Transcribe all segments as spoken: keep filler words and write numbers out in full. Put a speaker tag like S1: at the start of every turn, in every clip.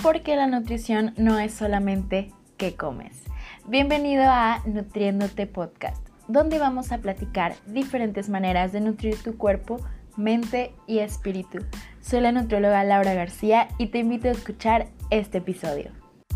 S1: porque la nutrición no es solamente qué comes. Bienvenido a Nutriéndote Podcast, donde vamos a platicar diferentes maneras de nutrir tu cuerpo, mente y espíritu. Soy la nutrióloga Laura García y te invito a escuchar este episodio.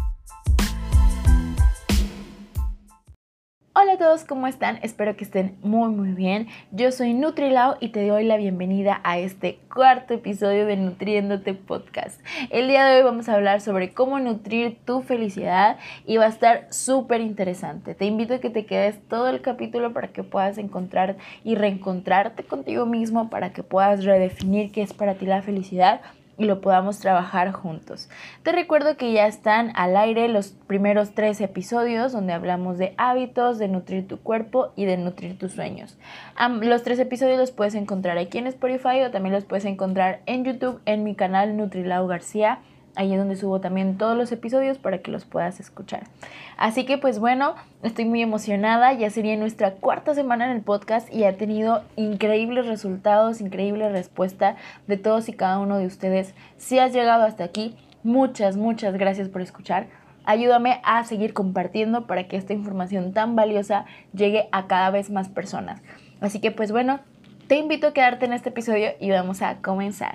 S1: Hola a todos, ¿cómo están? Espero que estén muy muy bien. Yo soy NutriLao y te doy la bienvenida a este cuarto episodio de Nutriéndote Podcast. El día de hoy vamos a hablar sobre cómo nutrir tu felicidad y va a estar súper interesante. Te invito a que te quedes todo el capítulo para que puedas encontrar y reencontrarte contigo mismo, para que puedas redefinir qué es para ti la felicidad y lo podamos trabajar juntos. Te recuerdo que ya están al aire los primeros tres episodios donde hablamos de hábitos, de nutrir tu cuerpo y de nutrir tus sueños. Um, los tres episodios los puedes encontrar aquí en Spotify o también los puedes encontrar en YouTube en mi canal NutriLao García. Ahí es donde subo también todos los episodios para que los puedas escuchar. Así que pues bueno, estoy muy emocionada. Ya sería nuestra cuarta semana en el podcast y ha tenido increíbles resultados, increíble respuesta de todos y cada uno de ustedes. Si has llegado hasta aquí, muchas, muchas gracias por escuchar. Ayúdame a seguir compartiendo para que esta información tan valiosa llegue a cada vez más personas. Así que pues bueno, te invito a quedarte en este episodio y vamos a comenzar.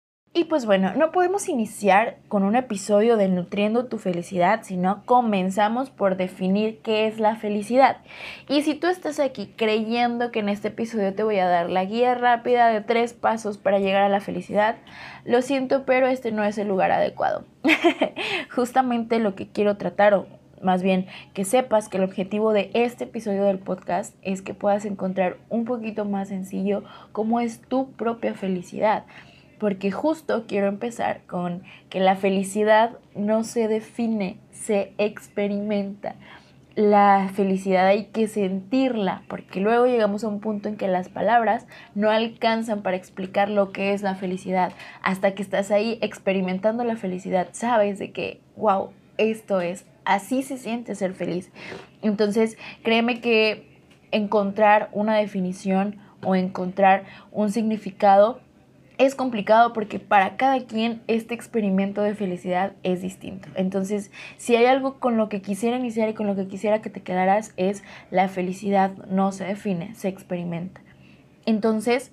S1: Y pues bueno, no podemos iniciar con un episodio de Nutriendo tu Felicidad si no comenzamos por definir qué es la felicidad. Y si tú estás aquí creyendo que en este episodio te voy a dar la guía rápida de tres pasos para llegar a la felicidad, lo siento, pero este no es el lugar adecuado. Justamente lo que quiero tratar, o más bien que sepas que el objetivo de este episodio del podcast es que puedas encontrar un poquito más sencillo cómo es tu propia felicidad. Porque justo quiero empezar con que la felicidad no se define, se experimenta. La felicidad hay que sentirla, porque luego llegamos a un punto en que las palabras no alcanzan para explicar lo que es la felicidad. Hasta que estás ahí experimentando la felicidad, sabes de que, wow, esto es, así se siente ser feliz. Entonces, créeme que encontrar una definición o encontrar un significado es complicado porque para cada quien este experimento de felicidad es distinto. Entonces, si hay algo con lo que quisiera iniciar y con lo que quisiera que te quedaras, es la felicidad no se define, se experimenta. Entonces,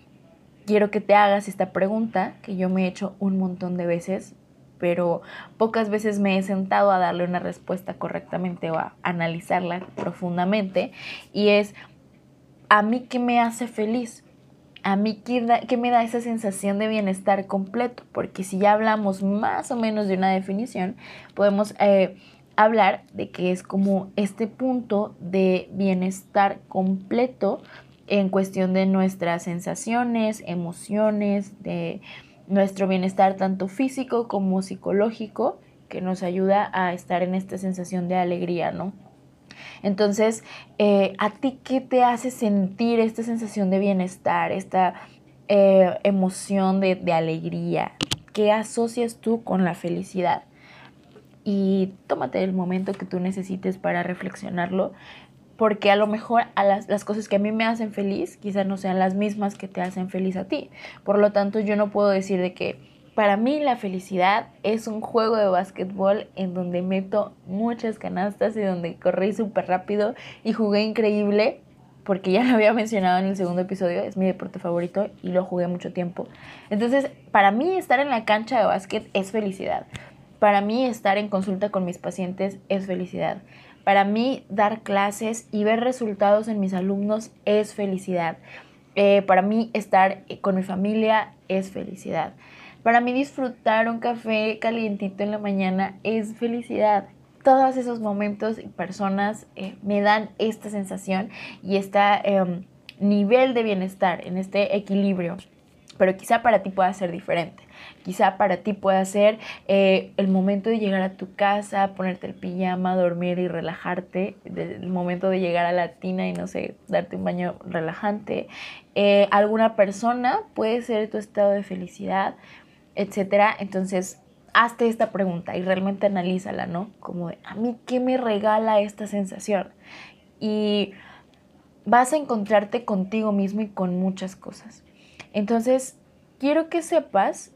S1: quiero que te hagas esta pregunta que yo me he hecho un montón de veces, pero pocas veces me he sentado a darle una respuesta correctamente o a analizarla profundamente, y es: ¿a mí qué me hace feliz? A mí, ¿qué, da, ¿qué me da esa sensación de bienestar completo? Porque si ya hablamos más o menos de una definición, podemos eh, hablar de que es como este punto de bienestar completo en cuestión de nuestras sensaciones, emociones, de nuestro bienestar tanto físico como psicológico, que nos ayuda a estar en esta sensación de alegría, ¿no? Entonces, eh, ¿a ti qué te hace sentir esta sensación de bienestar, esta eh, emoción de, de alegría? ¿Qué asocias tú con la felicidad? Y tómate el momento que tú necesites para reflexionarlo, porque a lo mejor a las, las cosas que a mí me hacen feliz quizás no sean las mismas que te hacen feliz a ti. Por lo tanto, yo no puedo decir de que para mí la felicidad es un juego de básquetbol en donde meto muchas canastas y donde corrí súper rápido y jugué increíble, porque ya lo había mencionado en el segundo episodio, es mi deporte favorito y lo jugué mucho tiempo. Entonces, para mí estar en la cancha de básquet es felicidad. Para mí estar en consulta con mis pacientes es felicidad. Para mí dar clases y ver resultados en mis alumnos es felicidad. Eh, para mí estar con mi familia es felicidad. Para mí disfrutar un café calientito en la mañana es felicidad. Todos esos momentos y personas eh, me dan esta sensación y este eh, nivel de bienestar, en este equilibrio. Pero quizá para ti pueda ser diferente. Quizá para ti pueda ser eh, el momento de llegar a tu casa, ponerte el pijama, dormir y relajarte. El momento de llegar a la tina y, no sé, darte un baño relajante. Eh, alguna persona puede ser tu estado de felicidad, etcétera. Entonces, hazte esta pregunta y realmente analízala, ¿no? Como de, ¿a mí qué me regala esta sensación? Y vas a encontrarte contigo mismo y con muchas cosas. Entonces, quiero que sepas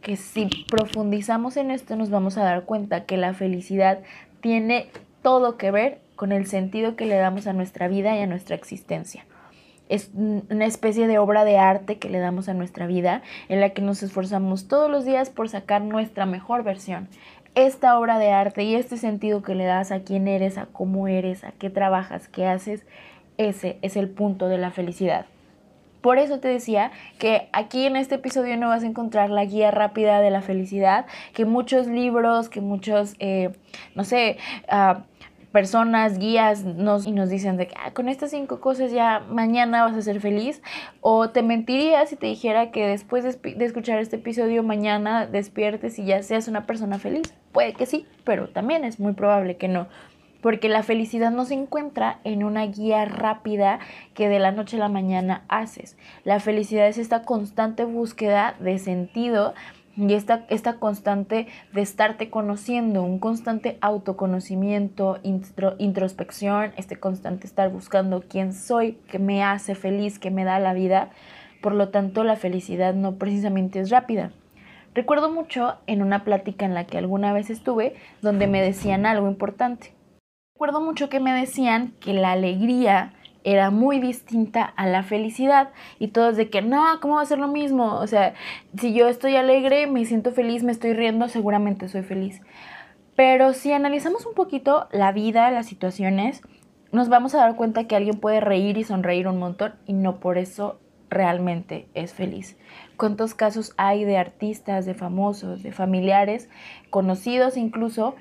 S1: que si profundizamos en esto nos vamos a dar cuenta que la felicidad tiene todo que ver con el sentido que le damos a nuestra vida y a nuestra existencia. Es una especie de obra de arte que le damos a nuestra vida, en la que nos esforzamos todos los días por sacar nuestra mejor versión. Esta obra de arte y este sentido que le das a quién eres, a cómo eres, a qué trabajas, qué haces, ese es el punto de la felicidad. Por eso te decía que aquí en este episodio no vas a encontrar la guía rápida de la felicidad, que muchos libros, que muchos, eh, no sé, uh, personas, guías nos, y nos dicen de que ah, con estas cinco cosas ya mañana vas a ser feliz. O te mentiría si te dijera que después de, de escuchar este episodio mañana despiertes y ya seas una persona feliz. Puede que sí, pero también es muy probable que no. Porque la felicidad no se encuentra en una guía rápida que de la noche a la mañana haces. La felicidad es esta constante búsqueda de sentido y esta, esta constante de estarte conociendo, un constante autoconocimiento, intro, introspección, este constante estar buscando quién soy, qué me hace feliz, qué me da la vida. Por lo tanto, la felicidad no precisamente es rápida. Recuerdo mucho en una plática en la que alguna vez estuve donde me decían algo importante. Recuerdo mucho que me decían que la alegría era muy distinta a la felicidad y todos de que no, ¿cómo va a ser lo mismo? O sea, si yo estoy alegre, me siento feliz, me estoy riendo, seguramente soy feliz. Pero si analizamos un poquito la vida, las situaciones, nos vamos a dar cuenta que alguien puede reír y sonreír un montón y no por eso realmente es feliz. ¿Cuántos casos hay de artistas, de famosos, de familiares, conocidos incluso,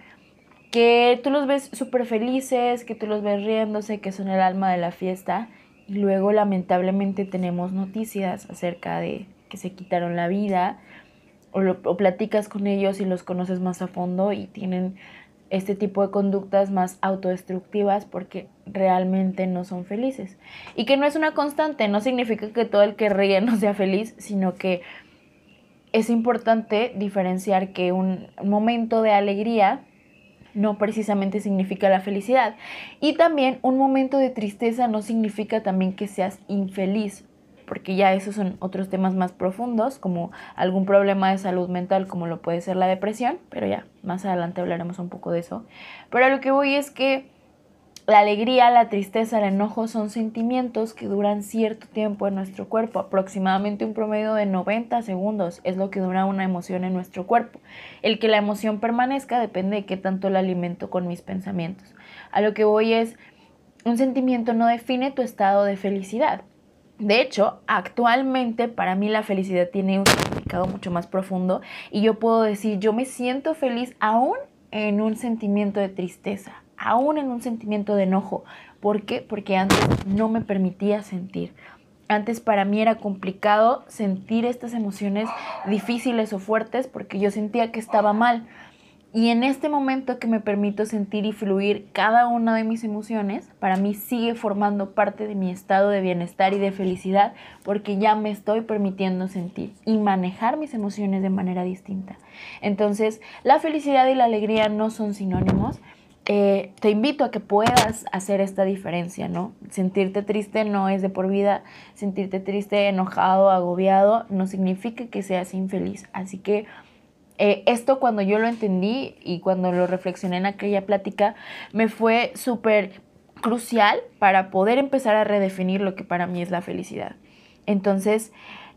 S1: que tú los ves súper felices, que tú los ves riéndose, que son el alma de la fiesta, y luego lamentablemente tenemos noticias acerca de que se quitaron la vida, o, lo, o platicas con ellos y los conoces más a fondo y tienen este tipo de conductas más autodestructivas porque realmente no son felices. Y que no es una constante, no significa que todo el que ríe no sea feliz, sino que es importante diferenciar que un momento de alegría no precisamente significa la felicidad. Y también un momento de tristeza no significa también que seas infeliz, porque ya esos son otros temas más profundos, como algún problema de salud mental, como lo puede ser la depresión, pero ya más adelante hablaremos un poco de eso. Pero a lo que voy es que la alegría, la tristeza, el enojo son sentimientos que duran cierto tiempo en nuestro cuerpo, aproximadamente un promedio de noventa segundos es lo que dura una emoción en nuestro cuerpo. El que la emoción permanezca depende de qué tanto la alimento con mis pensamientos. A lo que voy es, un sentimiento no define tu estado de felicidad. De hecho, actualmente para mí la felicidad tiene un significado mucho más profundo y yo puedo decir, yo me siento feliz aún en un sentimiento de tristeza, aún en un sentimiento de enojo. ¿Por qué? Porque antes no me permitía sentir. Antes para mí era complicado sentir estas emociones difíciles o fuertes porque yo sentía que estaba mal. Y en este momento que me permito sentir y fluir cada una de mis emociones, para mí sigue formando parte de mi estado de bienestar y de felicidad porque ya me estoy permitiendo sentir y manejar mis emociones de manera distinta. Entonces, la felicidad y la alegría no son sinónimos. Eh, te invito a que puedas hacer esta diferencia, ¿no? Sentirte triste no es de por vida, sentirte triste, enojado, agobiado, no significa que seas infeliz. Así que eh, esto cuando yo lo entendí y cuando lo reflexioné en aquella plática, me fue súper crucial para poder empezar a redefinir lo que para mí es la felicidad. Entonces,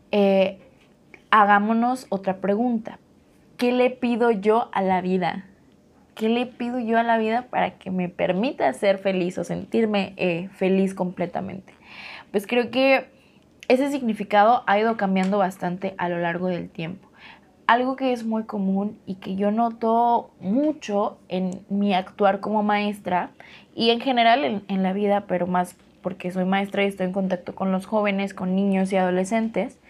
S1: eh, hagámonos otra pregunta. ¿Qué le pido yo a la vida? ¿Qué le pido yo a la vida para que me permita ser feliz o sentirme eh, feliz completamente? Pues creo que ese significado ha ido cambiando bastante a lo largo del tiempo. Algo que es muy común y que yo noto mucho en mi actuar como maestra y en general en, en la vida, pero más porque soy maestra y estoy en contacto con los jóvenes, con niños y adolescentes,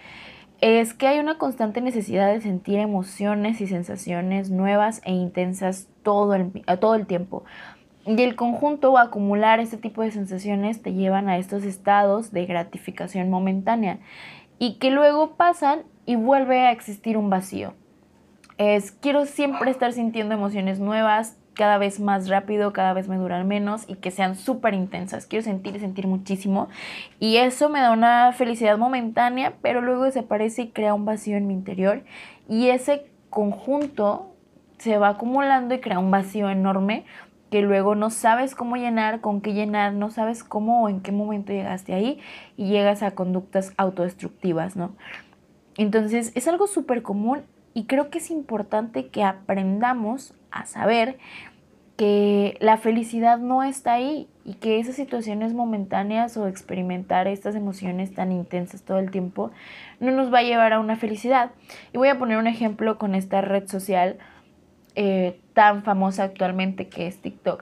S1: es que hay una constante necesidad de sentir emociones y sensaciones nuevas e intensas todo el, todo el tiempo. Y el conjunto o acumular este tipo de sensaciones te llevan a estos estados de gratificación momentánea y que luego pasan y vuelve a existir un vacío. Es, quiero siempre estar sintiendo emociones nuevas, cada vez más rápido, cada vez me duran menos y que sean súper intensas. Quiero sentir y sentir muchísimo y eso me da una felicidad momentánea, pero luego desaparece y crea un vacío en mi interior y ese conjunto se va acumulando y crea un vacío enorme que luego no sabes cómo llenar, con qué llenar, no sabes cómo o en qué momento llegaste ahí y llegas a conductas autodestructivas, ¿no? Entonces es algo súper común y creo que es importante que aprendamos a saber que la felicidad no está ahí y que esas situaciones momentáneas o experimentar estas emociones tan intensas todo el tiempo no nos va a llevar a una felicidad. Y voy a poner un ejemplo con esta red social eh, tan famosa actualmente que es TikTok.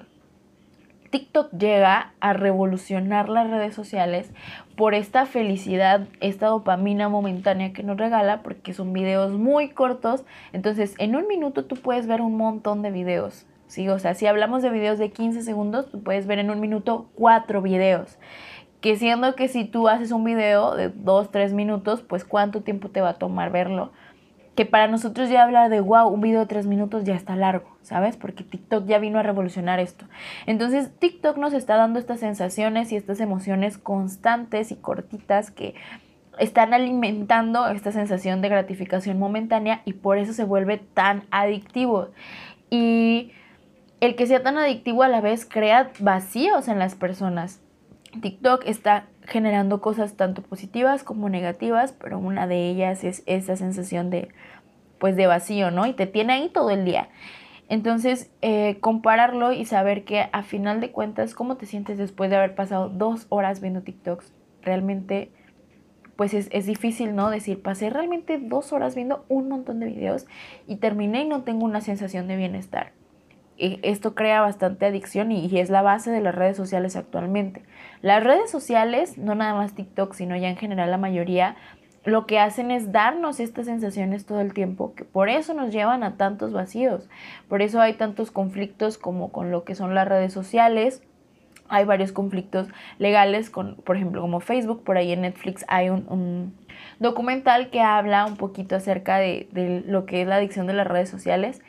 S1: TikTok llega a revolucionar las redes sociales por esta felicidad, esta dopamina momentánea que nos regala, porque son videos muy cortos. Entonces, en un minuto tú puedes ver un montón de videos, ¿sí? O sea, si hablamos de videos de quince segundos, tú puedes ver en un minuto cuatro videos. Que siendo que si tú haces un video de dos, tres minutos, pues ¿cuánto tiempo te va a tomar verlo? Que para nosotros ya hablar de wow, un video de tres minutos ya está largo, ¿sabes? Porque TikTok ya vino a revolucionar esto. Entonces TikTok nos está dando estas sensaciones y estas emociones constantes y cortitas que están alimentando esta sensación de gratificación momentánea y por eso se vuelve tan adictivo. Y el que sea tan adictivo a la vez crea vacíos en las personas. TikTok está generando cosas tanto positivas como negativas, pero una de ellas es esa sensación de, pues, de vacío, ¿no? Y te tiene ahí todo el día. Entonces, eh, compararlo y saber que a final de cuentas, ¿cómo te sientes después de haber pasado dos horas viendo TikToks? Realmente, pues es, es difícil, ¿no? Decir, pasé realmente dos horas viendo un montón de videos y terminé y no tengo una sensación de bienestar. Esto crea bastante adicción y es la base de las redes sociales actualmente. Las redes sociales, no nada más TikTok, sino ya en general la mayoría, lo que hacen es darnos estas sensaciones todo el tiempo, que por eso nos llevan a tantos vacíos. Por eso hay tantos conflictos como con lo que son las redes sociales. Hay varios conflictos legales, con, por ejemplo, como Facebook. Por ahí en Netflix hay un, un documental que habla un poquito acerca de, de lo que es la adicción de las redes sociales.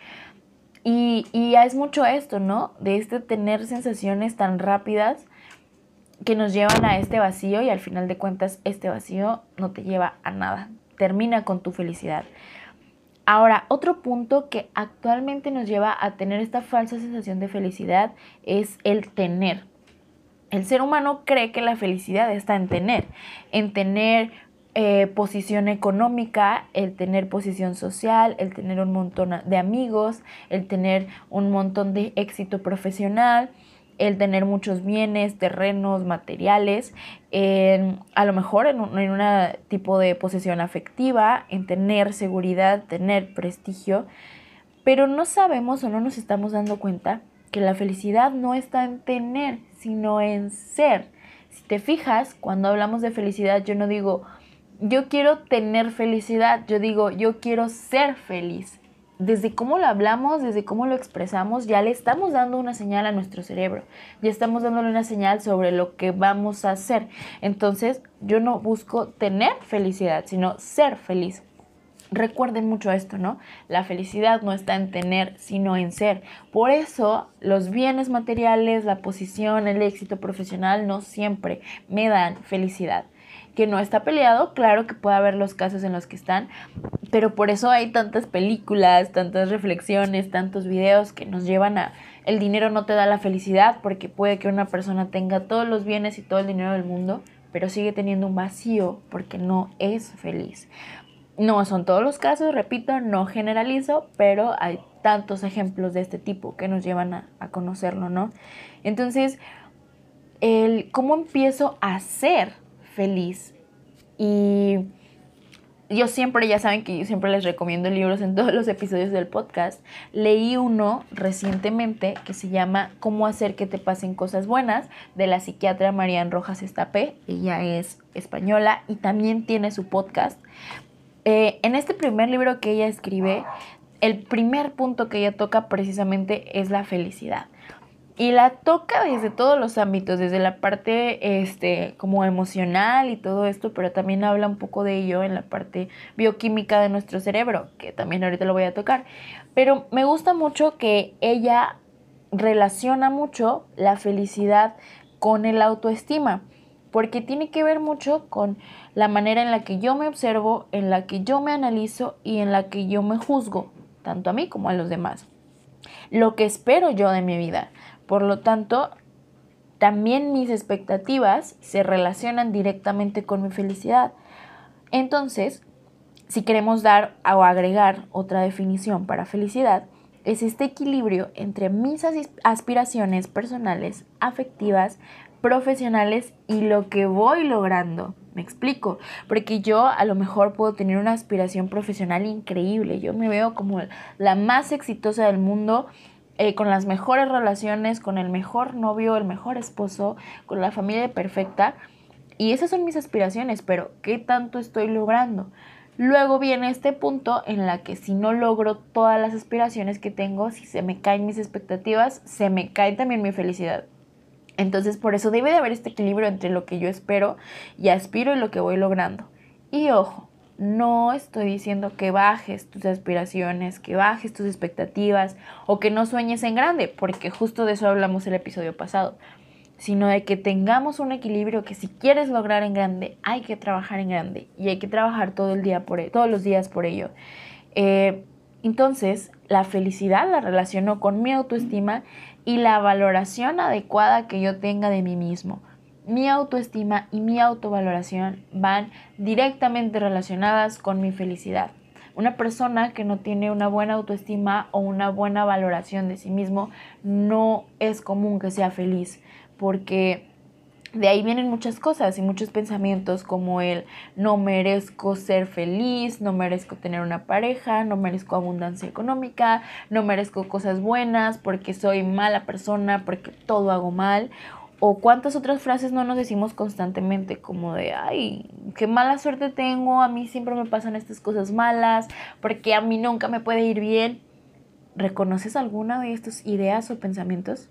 S1: Y, y es mucho esto, ¿no? De este tener sensaciones tan rápidas que nos llevan a este vacío y al final de cuentas este vacío no te lleva a nada. Termina con tu felicidad. Ahora, otro punto que actualmente nos lleva a tener esta falsa sensación de felicidad es el tener. El ser humano cree que la felicidad está en tener, en tener eh, posición económica, el tener posición social, el tener un montón de amigos, el tener un montón de éxito profesional, el tener muchos bienes, terrenos, materiales, en, a lo mejor en un en una tipo de posesión afectiva, en tener seguridad, tener prestigio, pero no sabemos o no nos estamos dando cuenta que la felicidad no está en tener, sino en ser. Si te fijas, cuando hablamos de felicidad, yo no digo, yo quiero tener felicidad, yo digo, yo quiero ser feliz. Desde cómo lo hablamos, desde cómo lo expresamos, ya le estamos dando una señal a nuestro cerebro. Ya estamos dándole una señal sobre lo que vamos a hacer. Entonces, yo no busco tener felicidad, sino ser feliz. Recuerden mucho esto, ¿no? La felicidad no está en tener, sino en ser. Por eso, los bienes materiales, la posición, el éxito profesional no siempre me dan felicidad. Que no está peleado, claro que puede haber los casos en los que están, pero por eso hay tantas películas, tantas reflexiones, tantos videos que nos llevan a el dinero no te da la felicidad, porque puede que una persona tenga todos los bienes y todo el dinero del mundo, pero sigue teniendo un vacío porque no es feliz. No son todos los casos, repito, no generalizo, pero hay tantos ejemplos de este tipo que nos llevan a, a conocerlo, ¿no? Entonces, el cómo empiezo a ser feliz. Y yo siempre, ya saben que yo siempre les recomiendo libros en todos los episodios del podcast. Leí uno recientemente que se llama Cómo hacer que te pasen cosas buenas, de la psiquiatra Marian Rojas Estapé. Ella es española y también tiene su podcast. Eh, en este primer libro que ella escribe, el primer punto que ella toca precisamente es la felicidad. Y la toca desde todos los ámbitos, desde la parte este, como emocional y todo esto, pero también habla un poco de ello en la parte bioquímica de nuestro cerebro, que también ahorita lo voy a tocar. Pero me gusta mucho que ella relaciona mucho la felicidad con el autoestima, porque tiene que ver mucho con la manera en la que yo me observo, en la que yo me analizo y en la que yo me juzgo, tanto a mí como a los demás. Lo que espero yo de mi vida. Por lo tanto, también mis expectativas se relacionan directamente con mi felicidad. Entonces, si queremos dar o agregar otra definición para felicidad, es este equilibrio entre mis aspiraciones personales, afectivas, profesionales y lo que voy logrando. Me explico, porque yo a lo mejor puedo tener una aspiración profesional increíble. Yo me veo como la más exitosa del mundo, eh, con las mejores relaciones, con el mejor novio, el mejor esposo, con la familia perfecta. Y esas son mis aspiraciones, pero ¿qué tanto estoy logrando? Luego viene este punto en la que si no logro todas las aspiraciones que tengo, si se me caen mis expectativas, se me cae también mi felicidad. Entonces, por eso debe de haber este equilibrio entre lo que yo espero y aspiro y lo que voy logrando. Y ojo, no estoy diciendo que bajes tus aspiraciones, que bajes tus expectativas o que no sueñes en grande, porque justo de eso hablamos el episodio pasado, sino de que tengamos un equilibrio, que si quieres lograr en grande, hay que trabajar en grande y hay que trabajar todo el día por ello, todos los días por ello. Eh, entonces, la felicidad la relaciono con mi autoestima y la valoración adecuada que yo tenga de mí mismo. Mi autoestima y mi autovaloración van directamente relacionadas con mi felicidad. Una persona que no tiene una buena autoestima o una buena valoración de sí mismo, no es común que sea feliz, porque de ahí vienen muchas cosas y muchos pensamientos como el no merezco ser feliz, no merezco tener una pareja, no merezco abundancia económica, no merezco cosas buenas porque soy mala persona, porque todo hago mal. O cuántas otras frases no nos decimos constantemente como de, ay, qué mala suerte tengo, a mí siempre me pasan estas cosas malas, porque a mí nunca me puede ir bien. ¿Reconoces alguna de estas ideas o pensamientos?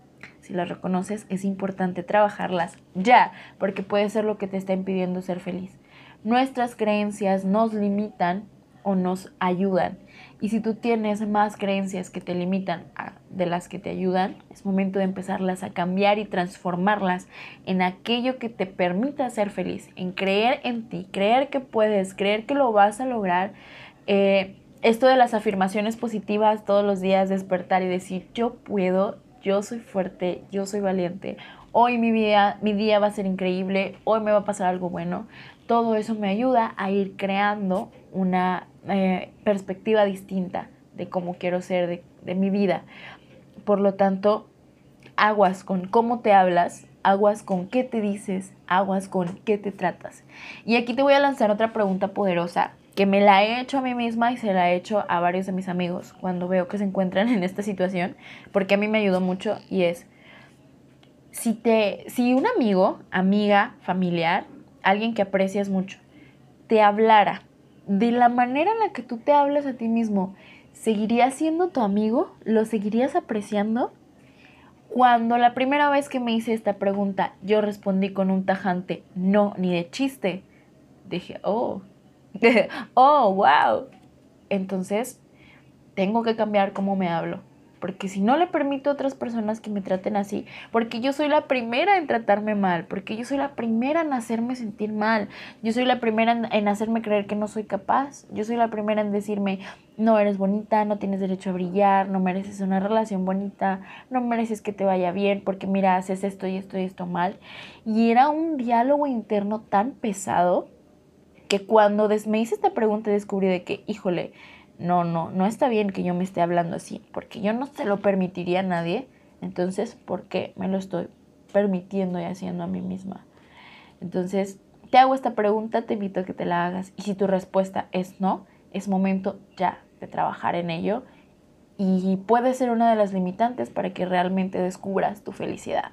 S1: Si las reconoces, es importante trabajarlas ya, porque puede ser lo que te está impidiendo ser feliz. Nuestras creencias nos limitan o nos ayudan. Y si tú tienes más creencias que te limitan a, de las que te ayudan, es momento de empezarlas a cambiar y transformarlas en aquello que te permita ser feliz, en creer en ti, creer que puedes, creer que lo vas a lograr. Eh, esto de las afirmaciones positivas todos los días, despertar y decir yo puedo, yo soy fuerte, yo soy valiente, hoy mi día, mi día va a ser increíble, hoy me va a pasar algo bueno. Todo eso me ayuda a ir creando una eh, perspectiva distinta de cómo quiero ser, de, de mi vida. Por lo tanto, aguas con cómo te hablas, aguas con qué te dices, aguas con qué te tratas. Y aquí te voy a lanzar otra pregunta poderosa que me la he hecho a mí misma y se la he hecho a varios de mis amigos cuando veo que se encuentran en esta situación, porque a mí me ayudó mucho, y es, si, te, si un amigo, amiga, familiar, alguien que aprecias mucho, te hablara de la manera en la que tú te hablas a ti mismo, ¿seguirías siendo tu amigo? ¿Lo seguirías apreciando? Cuando la primera vez que me hice esta pregunta, yo respondí con un tajante no, ni de chiste. Dije, oh, oh, wow. Entonces, tengo que cambiar cómo me hablo. Porque si no le permito a otras personas que me traten así, porque yo soy la primera en tratarme mal, porque yo soy la primera en hacerme sentir mal, yo soy la primera en, en hacerme creer que no soy capaz, yo soy la primera en decirme, no eres bonita, no tienes derecho a brillar, no mereces una relación bonita, no mereces que te vaya bien, porque mira, haces esto y esto y esto mal. Y era un diálogo interno tan pesado que cuando des- me hice esta pregunta descubrí de que, híjole, no, no, no está bien que yo me esté hablando así, porque yo no se lo permitiría a nadie. Entonces, ¿por qué me lo estoy permitiendo y haciendo a mí misma? Entonces, te hago esta pregunta, te invito a que te la hagas, y si tu respuesta es no, es momento ya de trabajar en ello, y puede ser una de las limitantes para que realmente descubras tu felicidad.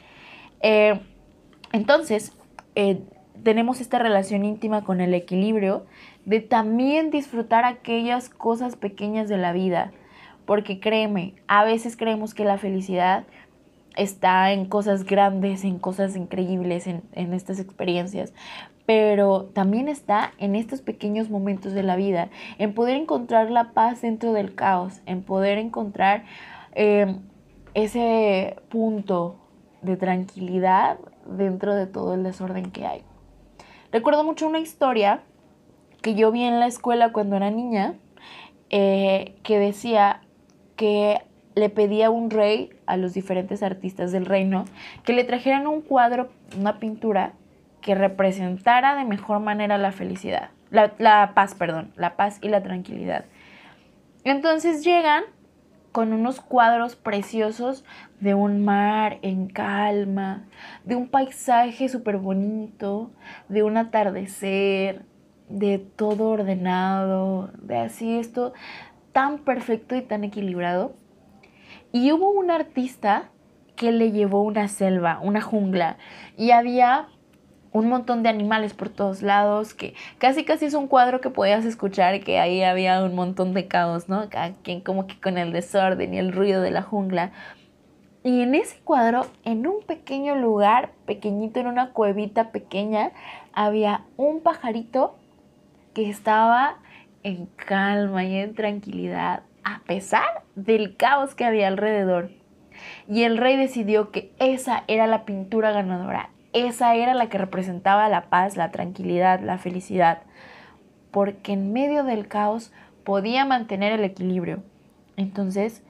S1: Eh, entonces, eh, tenemos esta relación íntima con el equilibrio de también disfrutar aquellas cosas pequeñas de la vida, porque créeme, a veces creemos que la felicidad está en cosas grandes, en cosas increíbles, en, en estas experiencias, pero también está en estos pequeños momentos de la vida, en poder encontrar la paz dentro del caos, en poder encontrar eh, ese punto de tranquilidad dentro de todo el desorden que hay. Recuerdo mucho una historia que yo vi en la escuela cuando era niña, eh, que decía que le pedía a un rey, a los diferentes artistas del reino, que le trajeran un cuadro, una pintura, que representara de mejor manera la felicidad, la, la paz, perdón, la paz y la tranquilidad. Entonces llegan con unos cuadros preciosos de un mar en calma, de un paisaje súper bonito, de un atardecer, de todo ordenado, de así esto tan perfecto y tan equilibrado. Y hubo un artista que le llevó una selva, una jungla, y había un montón de animales por todos lados, que casi casi es un cuadro que podías escuchar, que ahí había un montón de caos, ¿no? Cada quien como que con el desorden y el ruido de la jungla. Y en ese cuadro, en un pequeño lugar, pequeñito, en una cuevita pequeña, había un pajarito que estaba en calma y en tranquilidad, a pesar del caos que había alrededor. Y el rey decidió que esa era la pintura ganadora, esa era la que representaba la paz, la tranquilidad, la felicidad, porque en medio del caos podía mantener el equilibrio. Entonces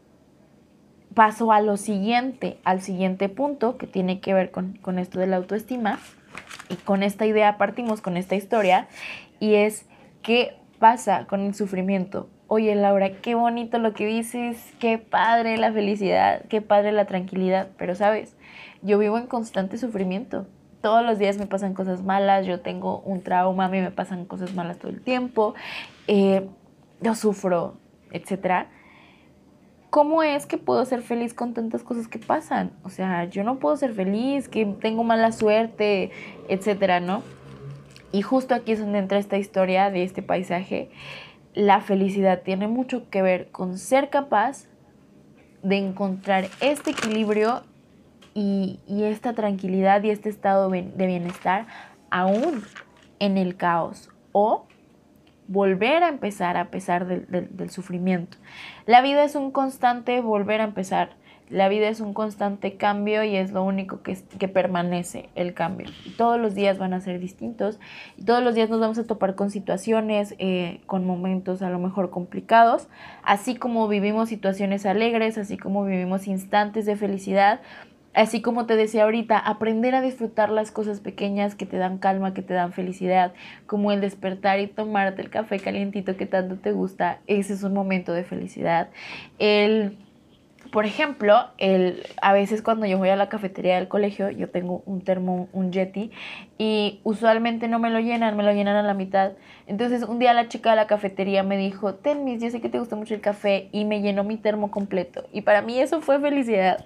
S1: pasó a lo siguiente, al siguiente punto que tiene que ver con, con esto de la autoestima, y con esta idea partimos, con esta historia, y es ¿qué pasa con el sufrimiento? Oye, Laura, qué bonito lo que dices, qué padre la felicidad, qué padre la tranquilidad, pero sabes, yo vivo en constante sufrimiento. Todos los días me pasan cosas malas, yo tengo un trauma, a mí me pasan cosas malas todo el tiempo, eh, yo sufro, etcétera. ¿Cómo es que puedo ser feliz con tantas cosas que pasan? O sea, yo no puedo ser feliz, que tengo mala suerte, etcétera, ¿no? Y justo aquí es donde entra esta historia de este paisaje. La felicidad tiene mucho que ver con ser capaz de encontrar este equilibrio y, y esta tranquilidad y este estado de bienestar aún en el caos, o volver a empezar a pesar del, del, del sufrimiento. La vida es un constante volver a empezar. La vida es un constante cambio y es lo único que, que permanece, el cambio. Y todos los días van a ser distintos y todos los días nos vamos a topar con situaciones, eh, con momentos a lo mejor complicados, así como vivimos situaciones alegres, así como vivimos instantes de felicidad. Así como te decía ahorita, aprender a disfrutar las cosas pequeñas que te dan calma, que te dan felicidad, como el despertar y tomarte el café calientito que tanto te gusta, ese es un momento de felicidad. El, por ejemplo, el, a veces cuando yo voy a la cafetería del colegio, yo tengo un termo, un Yeti, y usualmente no me lo llenan, me lo llenan a la mitad. Entonces un día la chica de la cafetería me dijo, ten, Miss, yo sé que te gusta mucho el café, y me llenó mi termo completo. Y para mí eso fue felicidad.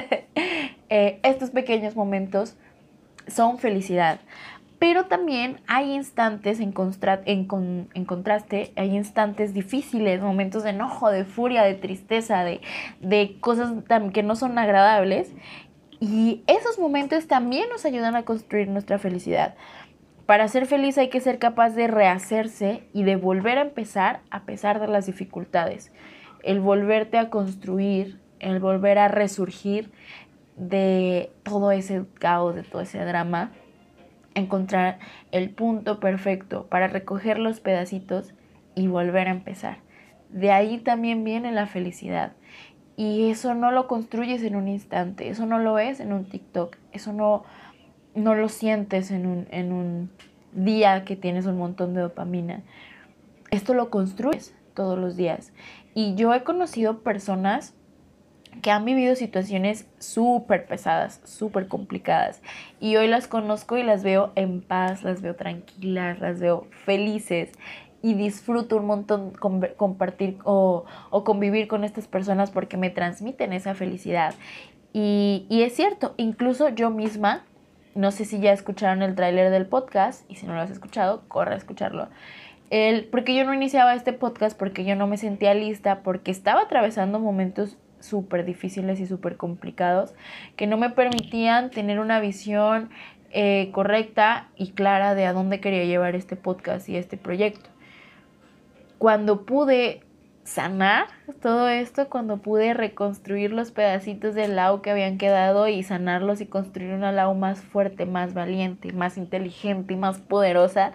S1: eh, estos pequeños momentos son felicidad. Pero también hay instantes en, constra- en, con- en contraste, hay instantes difíciles, momentos de enojo, de furia, de tristeza, de, de cosas tam- que no son agradables. Y esos momentos también nos ayudan a construir nuestra felicidad. Para ser feliz hay que ser capaz de rehacerse y de volver a empezar a pesar de las dificultades. El volverte a construir, el volver a resurgir de todo ese caos, de todo ese drama, encontrar el punto perfecto para recoger los pedacitos y volver a empezar. De ahí también viene la felicidad. Y eso no lo construyes en un instante, eso no lo ves en un TikTok, eso no, no lo sientes en un, en un día que tienes un montón de dopamina. Esto lo construyes todos los días. Y yo he conocido personas que han vivido situaciones súper pesadas, súper complicadas. Y hoy las conozco y las veo en paz, las veo tranquilas, las veo felices. Y disfruto un montón compartir o, o convivir con estas personas porque me transmiten esa felicidad. Y, y es cierto, incluso yo misma, no sé si ya escucharon el tráiler del podcast, y si no lo has escuchado, corre a escucharlo. El, porque yo no iniciaba este podcast, porque yo no me sentía lista, porque estaba atravesando momentos súper difíciles y súper complicados que no me permitían tener una visión eh, correcta y clara de a dónde quería llevar este podcast y este proyecto. Cuando pude sanar todo esto, cuando pude reconstruir los pedacitos del Lau que habían quedado y sanarlos y construir una Lau más fuerte, más valiente, más inteligente y más poderosa,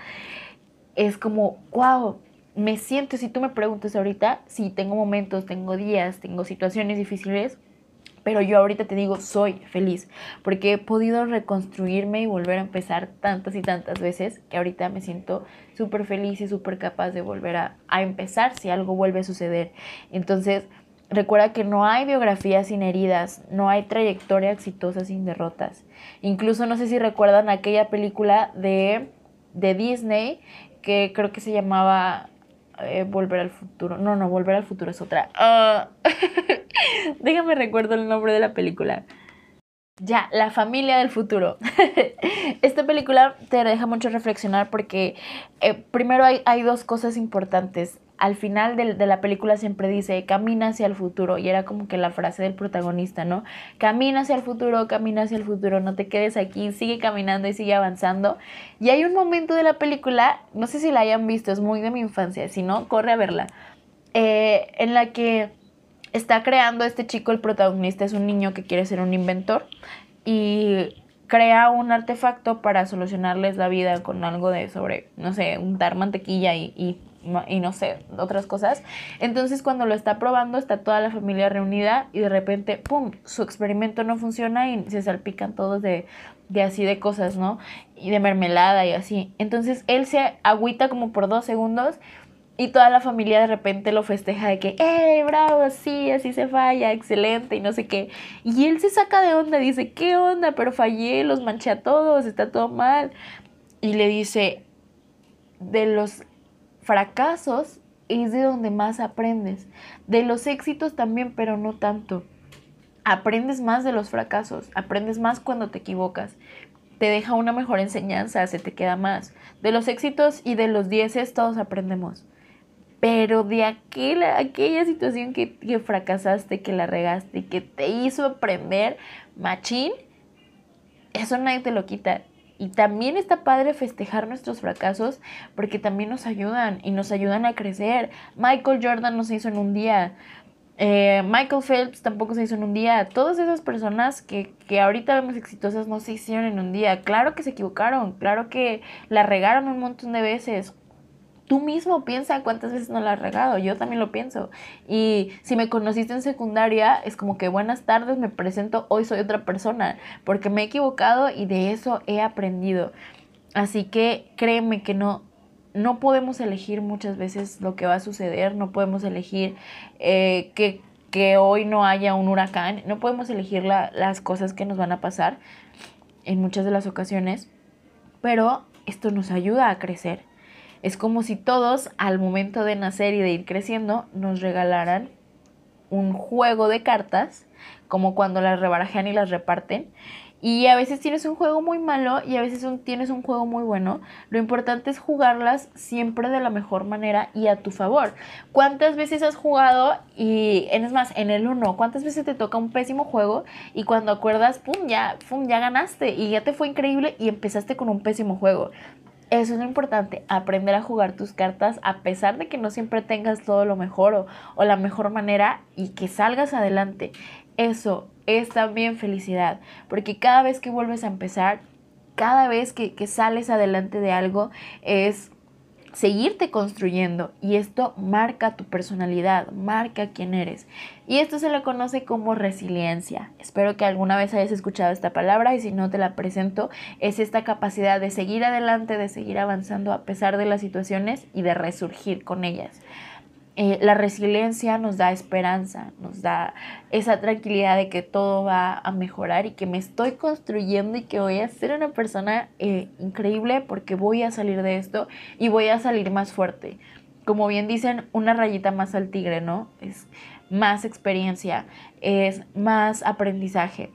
S1: es como, wow, me siento, si tú me preguntas ahorita, sí, tengo momentos, tengo días, tengo situaciones difíciles, pero yo ahorita te digo, soy feliz, porque he podido reconstruirme y volver a empezar tantas y tantas veces, que ahorita me siento súper feliz y súper capaz de volver a, a empezar si algo vuelve a suceder. Entonces, recuerda que no hay biografía sin heridas, no hay trayectoria exitosa sin derrotas. Incluso no sé si recuerdan aquella película de, de Disney, que creo que se llamaba eh, Volver al futuro. No, no, Volver al futuro es otra. Uh, déjame recuerdo el nombre de la película. Ya, La familia del futuro. Esta película te deja mucho reflexionar porque eh, primero hay, hay dos cosas importantes. Al final de, de la película siempre dice, camina hacia el futuro. Y era como que la frase del protagonista, ¿no? Camina hacia el futuro, camina hacia el futuro, no te quedes aquí, sigue caminando y sigue avanzando. Y hay un momento de la película, no sé si la hayan visto, es muy de mi infancia, si no, corre a verla, eh, en la que está creando este chico, el protagonista es un niño que quiere ser un inventor y crea un artefacto para solucionarles la vida con algo de sobre, no sé, untar mantequilla y, y, y no sé, otras cosas. Entonces cuando lo está probando está toda la familia reunida y de repente, ¡pum!, su experimento no funciona y se salpican todos de, de así de cosas, ¿no? Y de mermelada y así. Entonces él se agüita como por dos segundos y toda la familia de repente lo festeja de que, ¡eh, bravo! Sí, así se falla, excelente, y no sé qué. Y él se saca de onda, dice, ¿qué onda? Pero fallé, los manché a todos, está todo mal. Y le dice, de los fracasos es de donde más aprendes. De los éxitos también, pero no tanto. Aprendes más de los fracasos, aprendes más cuando te equivocas. Te deja una mejor enseñanza, se te queda más. De los éxitos y de los dieces todos aprendemos. Pero de aquella, aquella situación que, que fracasaste, que la regaste, que te hizo aprender, machín, eso nadie te lo quita. Y también está padre festejar nuestros fracasos porque también nos ayudan y nos ayudan a crecer. Michael Jordan no se hizo en un día. Eh, Michael Phelps tampoco se hizo en un día. Todas esas personas que, que ahorita vemos exitosas no se hicieron en un día. Claro que se equivocaron, claro que la regaron un montón de veces. Tú mismo piensa cuántas veces no la has regado, yo también lo pienso. Y si me conociste en secundaria, es como que buenas tardes, me presento, hoy soy otra persona, porque me he equivocado y de eso he aprendido. Así que créeme que no, no podemos elegir muchas veces lo que va a suceder, no podemos elegir eh, que, que hoy no haya un huracán, no podemos elegir la, las cosas que nos van a pasar en muchas de las ocasiones, pero esto nos ayuda a crecer. Es como si todos, al momento de nacer y de ir creciendo, nos regalaran un juego de cartas, como cuando las rebarajan y las reparten. Y a veces tienes un juego muy malo y a veces un, tienes un juego muy bueno. Lo importante es jugarlas siempre de la mejor manera y a tu favor. ¿Cuántas veces has jugado y, es más, en el uno, cuántas veces te toca un pésimo juego y cuando acuerdas, pum, ya, pum, ya ganaste y ya te fue increíble y empezaste con un pésimo juego? Eso es lo importante, aprender a jugar tus cartas a pesar de que no siempre tengas todo lo mejor o, o la mejor manera y que salgas adelante. Eso es también felicidad, porque cada vez que vuelves a empezar, cada vez que, que sales adelante de algo es seguirte construyendo y esto marca tu personalidad, marca quién eres. Y esto se le conoce como resiliencia. Espero que alguna vez hayas escuchado esta palabra y si no te la presento, es esta capacidad de seguir adelante, de seguir avanzando a pesar de las situaciones y de resurgir con ellas. Eh, la resiliencia nos da esperanza, nos da esa tranquilidad de que todo va a mejorar y que me estoy construyendo y que voy a ser una persona eh, increíble porque voy a salir de esto y voy a salir más fuerte. Como bien dicen, una rayita más al tigre, ¿no? Es más experiencia, es más aprendizaje.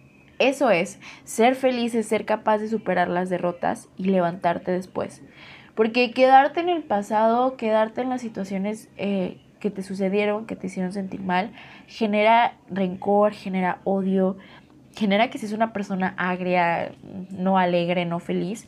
S1: Eso es, ser feliz es ser capaz de superar las derrotas y levantarte después. Porque quedarte en el pasado, quedarte en las situaciones eh, que te sucedieron, que te hicieron sentir mal, genera rencor, genera odio, genera que seas una persona agria, no alegre, no feliz,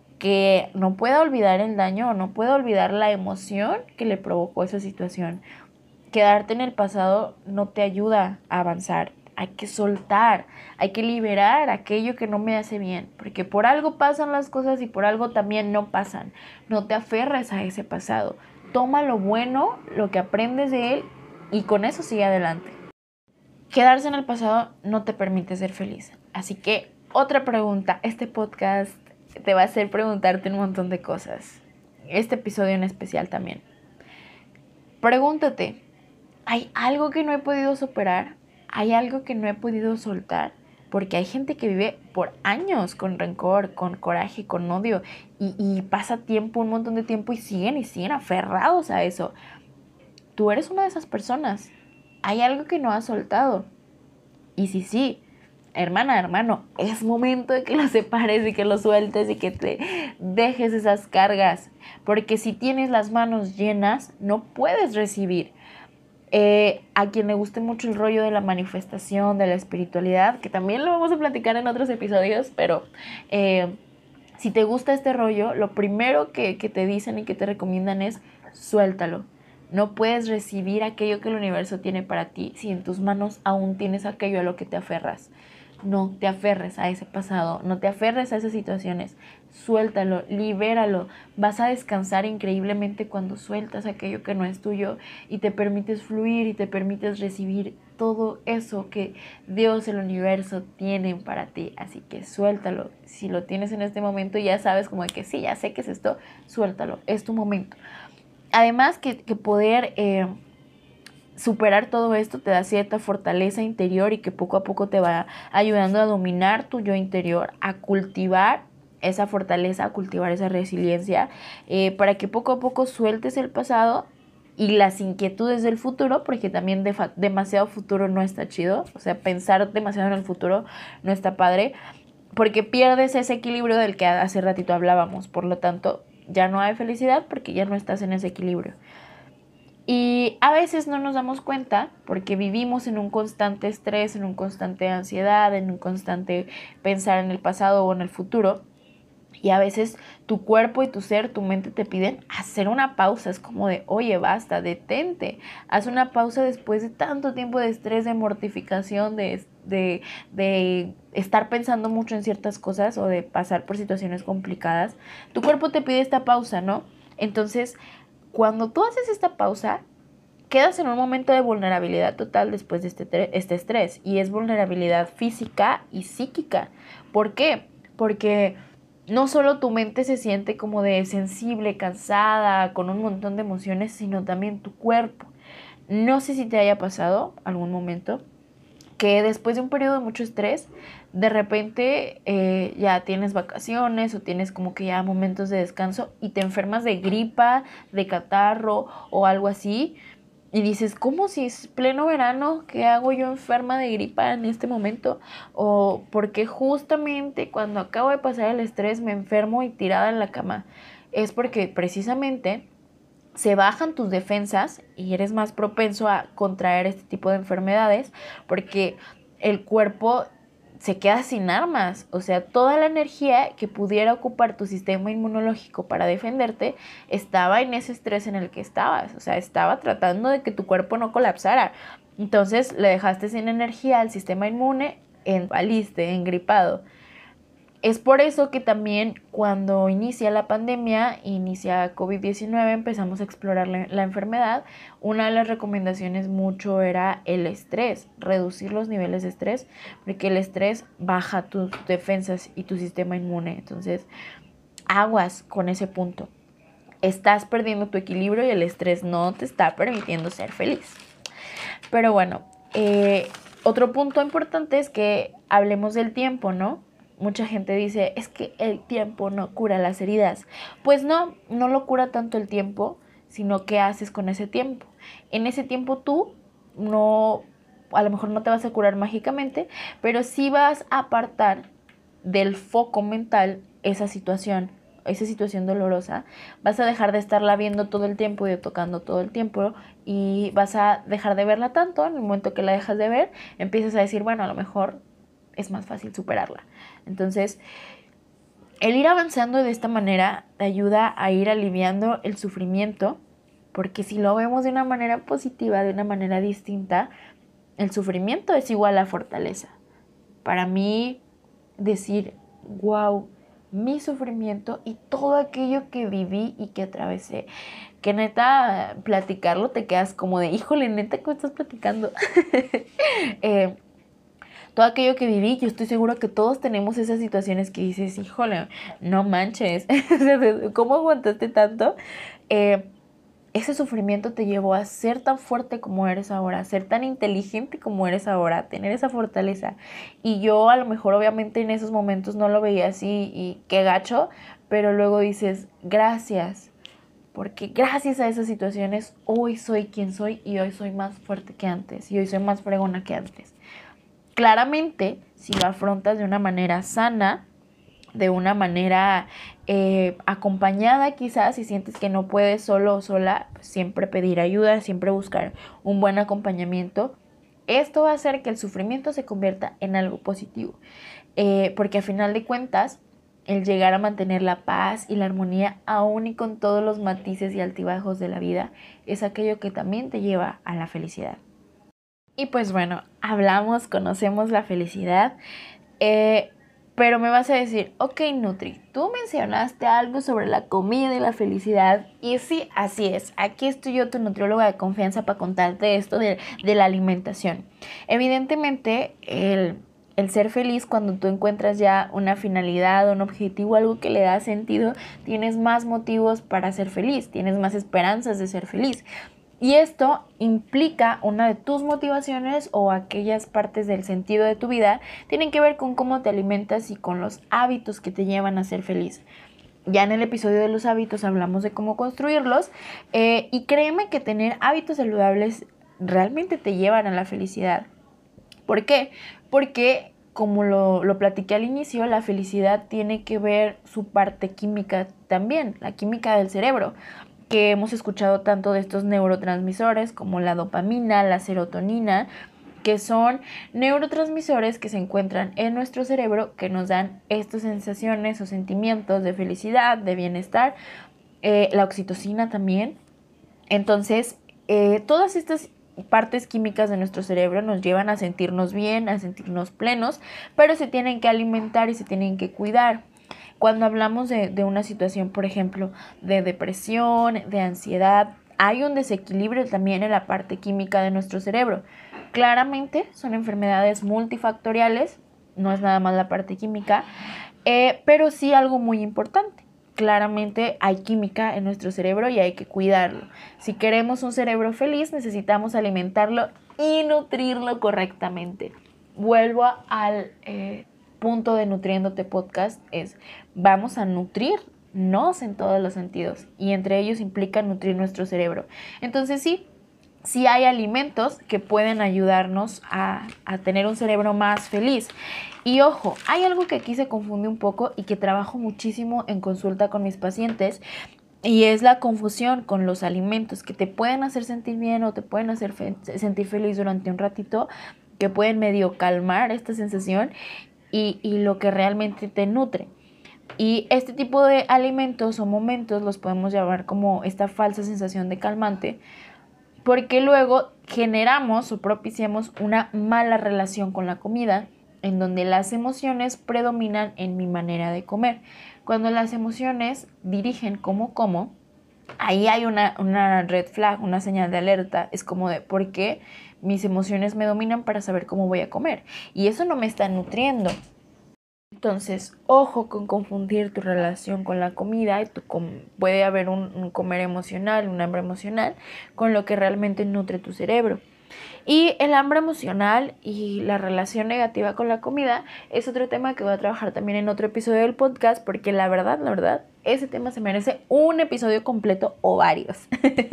S1: que no pueda olvidar el daño o no pueda olvidar la emoción que le provocó esa situación. quedarte en el pasado no te ayuda a avanzar. Hay que soltar, hay que liberar aquello que no me hace bien, porque por algo pasan las cosas y por algo también no pasan. No te aferres a ese pasado. Toma lo bueno, lo que aprendes de él y con eso sigue adelante. Quedarse en el pasado no te permite ser feliz. Así que otra pregunta, este podcast te va a hacer preguntarte un montón de cosas. Este episodio en especial también. Pregúntate, ¿hay algo que no he podido superar? ¿Hay algo que no he podido soltar? Porque hay gente que vive por años con rencor, con coraje, con odio y, y pasa tiempo, un montón de tiempo y siguen y siguen aferrados a eso. Tú eres una de esas personas. ¿Hay algo que no has soltado? Y si sí, hermana, hermano, es momento de que lo separes y que lo sueltes y que te dejes esas cargas. Porque si tienes las manos llenas, no puedes recibir. Eh, a quien le guste mucho el rollo de la manifestación, de la espiritualidad, que también lo vamos a platicar en otros episodios, pero eh, si te gusta este rollo, lo primero que, que te dicen y que te recomiendan es suéltalo. No puedes recibir aquello que el universo tiene para ti si en tus manos aún tienes aquello a lo que te aferras. No te aferres a ese pasado, no te aferres a esas situaciones, suéltalo, libéralo. Vas a descansar increíblemente cuando sueltas aquello que no es tuyo y te permites fluir y te permites recibir todo eso que Dios, el universo, tienen para ti. Así que suéltalo. Si lo tienes en este momento ya sabes como de que sí, ya sé que es esto, suéltalo, es tu momento. Además que, que poder... Eh, superar todo esto te da cierta fortaleza interior y que poco a poco te va ayudando a dominar tu yo interior, a cultivar esa fortaleza, a cultivar esa resiliencia, eh, para que poco a poco sueltes el pasado y las inquietudes del futuro, porque también de demasiado futuro no está chido, o sea, pensar demasiado en el futuro no está padre, porque pierdes ese equilibrio del que hace ratito hablábamos, por lo tanto, ya no hay felicidad porque ya no estás en ese equilibrio. Y a veces no nos damos cuenta porque vivimos en un constante estrés, en un constante ansiedad, en un constante pensar en el pasado o en el futuro. Y a veces tu cuerpo y tu ser, tu mente te piden hacer una pausa. Es como de, oye, basta, detente. Haz una pausa después de tanto tiempo de estrés, de mortificación, de, de, de estar pensando mucho en ciertas cosas o de pasar por situaciones complicadas. Tu cuerpo te pide esta pausa, ¿no? Entonces, cuando tú haces esta pausa, quedas en un momento de vulnerabilidad total después de este, este estrés. Y es vulnerabilidad física y psíquica. ¿Por qué? Porque no solo tu mente se siente como de sensible, cansada, con un montón de emociones, sino también tu cuerpo. No sé si te haya pasado algún momento que después de un periodo de mucho estrés, de repente eh, ya tienes vacaciones o tienes como que ya momentos de descanso y te enfermas de gripa, de catarro o algo así. Y dices, ¿cómo si es pleno verano? ¿Qué hago yo enferma de gripa en este momento? O porque justamente cuando acabo de pasar el estrés me enfermo y tirada en la cama. Es porque precisamente se bajan tus defensas y eres más propenso a contraer este tipo de enfermedades porque el cuerpo se queda sin armas. O sea, toda la energía que pudiera ocupar tu sistema inmunológico para defenderte estaba en ese estrés en el que estabas. O sea, estaba tratando de que tu cuerpo no colapsara. Entonces le dejaste sin energía al sistema inmune, en valiste, engripado. Es por eso que también cuando inicia la pandemia, inicia COVID diecinueve, empezamos a explorar la, la enfermedad. Una de las recomendaciones mucho era el estrés, reducir los niveles de estrés, porque el estrés baja tus defensas y tu sistema inmune. Entonces, aguas con ese punto. Estás perdiendo tu equilibrio y el estrés no te está permitiendo ser feliz. Pero bueno, eh, otro punto importante es que hablemos del tiempo, ¿no? Mucha gente dice, es que el tiempo no cura las heridas. Pues no, no lo cura tanto el tiempo, sino qué haces con ese tiempo. En ese tiempo tú no, a lo mejor no te vas a curar mágicamente, pero sí vas a apartar del foco mental esa situación, esa situación dolorosa. Vas a dejar de estarla viendo todo el tiempo y tocando todo el tiempo y vas a dejar de verla tanto. En el momento que la dejas de ver, empiezas a decir, bueno, a lo mejor es más fácil superarla. Entonces, el ir avanzando de esta manera te ayuda a ir aliviando el sufrimiento Porque si lo vemos de una manera positiva, de una manera distinta, el sufrimiento es igual a fortaleza. Para mí, decir, wow, mi sufrimiento y todo aquello que viví y que atravesé, que neta, platicarlo te quedas como de, híjole, neta, ¿cómo estás platicando? eh, todo aquello que viví, yo estoy segura que todos tenemos esas situaciones que dices, híjole, no manches, ¿cómo aguantaste tanto? Eh, ese sufrimiento te llevó a ser tan fuerte como eres ahora, a ser tan inteligente como eres ahora, a tener esa fortaleza. Y yo a lo mejor obviamente en esos momentos no lo veía así y qué gacho, pero luego dices, gracias, porque gracias a esas situaciones hoy soy quien soy y hoy soy más fuerte que antes y hoy soy más fregona que antes. Claramente, si lo afrontas de una manera sana, de una manera eh, acompañada quizás, si sientes que no puedes solo o sola, pues siempre pedir ayuda, siempre buscar un buen acompañamiento. Esto va a hacer que el sufrimiento se convierta en algo positivo, eh, porque a final de cuentas, el llegar a mantener la paz y la armonía, aún y con todos los matices y altibajos de la vida, es aquello que también te lleva a la felicidad. Y pues bueno, hablamos, conocemos la felicidad, eh, pero me vas a decir, ok Nutri, tú mencionaste algo sobre la comida y la felicidad, y sí, así es, aquí estoy yo, tu nutrióloga de confianza, para contarte esto de, de la alimentación. Evidentemente, el, el ser feliz, cuando tú encuentras ya una finalidad, un objetivo, algo que le da sentido, tienes más motivos para ser feliz, tienes más esperanzas de ser feliz. Y esto implica una de tus motivaciones o aquellas partes del sentido de tu vida tienen que ver con cómo te alimentas y con los hábitos que te llevan a ser feliz. Ya en el episodio de los hábitos hablamos de cómo construirlos eh, y créeme que tener hábitos saludables realmente te llevan a la felicidad. ¿Por qué? Porque como lo, lo platiqué al inicio, la felicidad tiene que ver su parte química también, la química del cerebro, que hemos escuchado tanto de estos neurotransmisores como la dopamina, la serotonina, que son neurotransmisores que se encuentran en nuestro cerebro que nos dan estas sensaciones o sentimientos de felicidad, de bienestar, eh, la oxitocina también. Entonces, eh, todas estas partes químicas de nuestro cerebro nos llevan a sentirnos bien, a sentirnos plenos, pero se tienen que alimentar y se tienen que cuidar. Cuando hablamos de, de una situación, por ejemplo, de depresión, de ansiedad, hay un desequilibrio también en la parte química de nuestro cerebro. Claramente son enfermedades multifactoriales, no es nada más la parte química, eh, pero sí algo muy importante. Claramente hay química en nuestro cerebro y hay que cuidarlo. Si queremos un cerebro feliz, necesitamos alimentarlo y nutrirlo correctamente. Vuelvo al eh, punto de Nutriéndote Podcast, es vamos a nutrirnos en todos los sentidos y entre ellos implica nutrir nuestro cerebro. Entonces sí, sí hay alimentos que pueden ayudarnos a, a tener un cerebro más feliz. Y ojo, hay algo que aquí se confunde un poco y que trabajo muchísimo en consulta con mis pacientes, y es la confusión con los alimentos que te pueden hacer sentir bien o te pueden hacer fe- sentir feliz durante un ratito, que pueden medio calmar esta sensación y, y lo que realmente te nutre. Y este tipo de alimentos o momentos los podemos llamar como esta falsa sensación de calmante, porque luego generamos o propiciamos una mala relación con la comida, en donde las emociones predominan en mi manera de comer. Cuando las emociones dirigen cómo como, ahí hay una, una red flag, una señal de alerta. Es como de, ¿por qué mis emociones me dominan para saber cómo voy a comer? Y eso no me está nutriendo. Entonces, ojo con confundir tu relación con la comida. Tu com- puede haber un, un comer emocional, un hambre emocional, con lo que realmente nutre tu cerebro. Y el hambre emocional y la relación negativa con la comida es otro tema que voy a trabajar también en otro episodio del podcast, porque la verdad, la verdad, ese tema se merece un episodio completo o varios,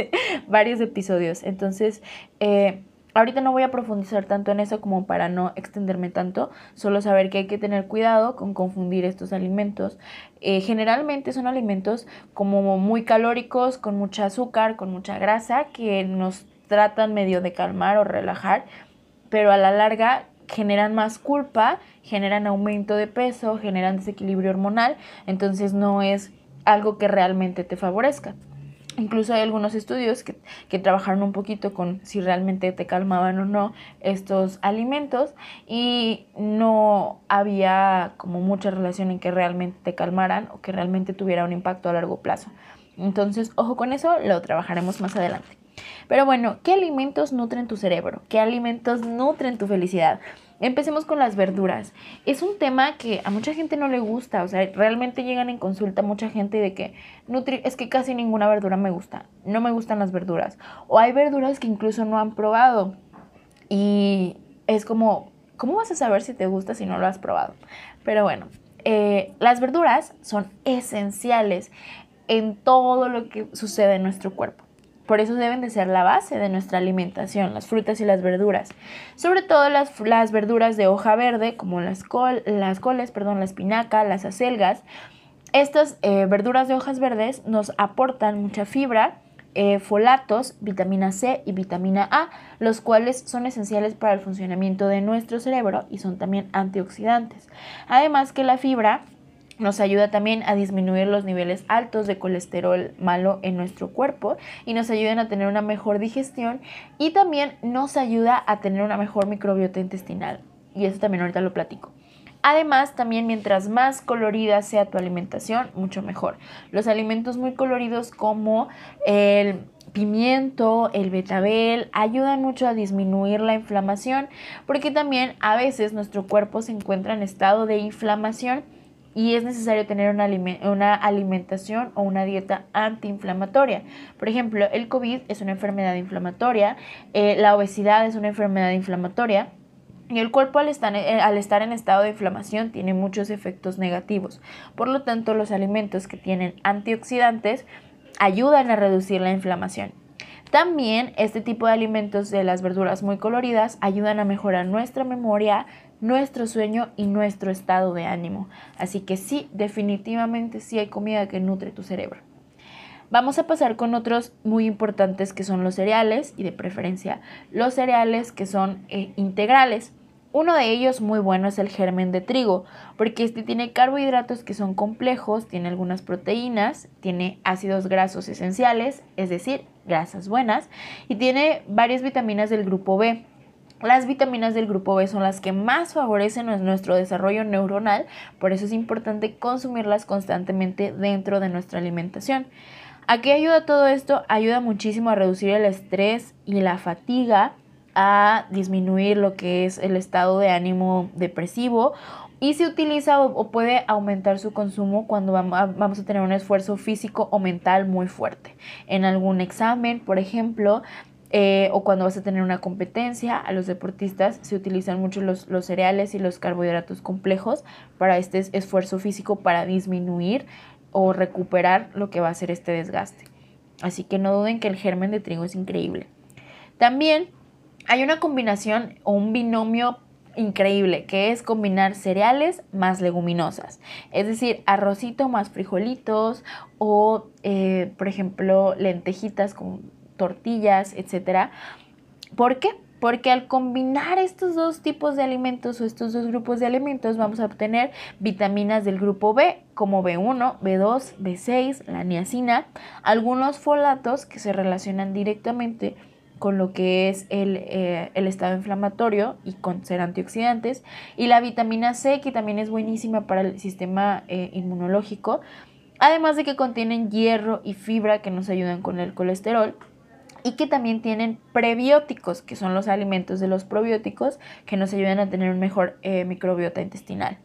S1: varios episodios. Entonces, eh, ahorita no voy a profundizar tanto en eso como para no extenderme tanto, solo saber que hay que tener cuidado con confundir estos alimentos. Eh, generalmente son alimentos como muy calóricos, con mucha azúcar, con mucha grasa, que nos tratan medio de calmar o relajar, pero a la larga generan más culpa, generan aumento de peso, generan desequilibrio hormonal, entonces no es algo que realmente te favorezca. Incluso hay algunos estudios que, que trabajaron un poquito con si realmente te calmaban o no estos alimentos y no había como mucha relación en que realmente te calmaran o que realmente tuviera un impacto a largo plazo. Entonces, ojo con eso, lo trabajaremos más adelante. Pero bueno, ¿qué alimentos nutren tu cerebro? ¿Qué alimentos nutren tu felicidad? Empecemos con las verduras. Es un tema que a mucha gente no le gusta, o sea, realmente llegan en consulta mucha gente de que Nutri, es que casi ninguna verdura me gusta, no me gustan las verduras. O hay verduras que incluso no han probado y es como, ¿cómo vas a saber si te gusta si no lo has probado? Pero bueno, eh, las verduras son esenciales en todo lo que sucede en nuestro cuerpo. Por eso deben de ser la base de nuestra alimentación, las frutas y las verduras. Sobre todo las, las verduras de hoja verde, como las, col, las coles, perdón, la espinaca, las acelgas. Estas eh, verduras de hojas verdes nos aportan mucha fibra, eh, folatos, vitamina C y vitamina A, los cuales son esenciales para el funcionamiento de nuestro cerebro y son también antioxidantes. Además que la fibra nos ayuda también a disminuir los niveles altos de colesterol malo en nuestro cuerpo y nos ayudan a tener una mejor digestión y también nos ayuda a tener una mejor microbiota intestinal. Y eso también ahorita lo platico. Además, también mientras más colorida sea tu alimentación, mucho mejor. Los alimentos muy coloridos como el pimiento, el betabel, ayudan mucho a disminuir la inflamación porque también a veces nuestro cuerpo se encuentra en estado de inflamación y es necesario tener una, una alimentación o una dieta antiinflamatoria. Por ejemplo, el COVID es una enfermedad inflamatoria, eh, la obesidad es una enfermedad inflamatoria y el cuerpo al estar, al estar en estado de inflamación tiene muchos efectos negativos. Por lo tanto, los alimentos que tienen antioxidantes ayudan a reducir la inflamación. También este tipo de alimentos de las verduras muy coloridas ayudan a mejorar nuestra memoria, nuestro sueño y nuestro estado de ánimo. Así que sí, definitivamente sí hay comida que nutre tu cerebro. Vamos a pasar con otros muy importantes que son los cereales y de preferencia los cereales que son eh, integrales. Uno de ellos muy bueno es el germen de trigo, porque este tiene carbohidratos que son complejos, tiene algunas proteínas, tiene ácidos grasos esenciales, es decir, grasas buenas, y tiene varias vitaminas del grupo B. Las vitaminas del grupo B son las que más favorecen nuestro desarrollo neuronal, por eso es importante consumirlas constantemente dentro de nuestra alimentación. ¿A qué ayuda todo esto? Ayuda muchísimo a reducir el estrés y la fatiga, a disminuir lo que es el estado de ánimo depresivo y se utiliza o, o puede aumentar su consumo cuando vamos a tener un esfuerzo físico o mental muy fuerte. En algún examen, por ejemplo, eh, o cuando vas a tener una competencia, a los deportistas se utilizan mucho los, los cereales y los carbohidratos complejos para este esfuerzo físico, para disminuir o recuperar lo que va a ser este desgaste. Así que no duden que el germen de trigo es increíble. También hay una combinación o un binomio increíble que es combinar cereales más leguminosas. Es decir, arrocito más frijolitos o, eh, por ejemplo, lentejitas con tortillas, etcétera. ¿Por qué? Porque al combinar estos dos tipos de alimentos o estos dos grupos de alimentos vamos a obtener vitaminas del grupo B como B uno, B dos, B seis, la niacina, algunos folatos que se relacionan directamente con lo que es el, eh, el estado inflamatorio y con ser antioxidantes, y la vitamina C, que también es buenísima para el sistema eh, inmunológico, además de que contienen hierro y fibra que nos ayudan con el colesterol, y que también tienen prebióticos, que son los alimentos de los probióticos que nos ayudan a tener un mejor eh, microbiota intestinal.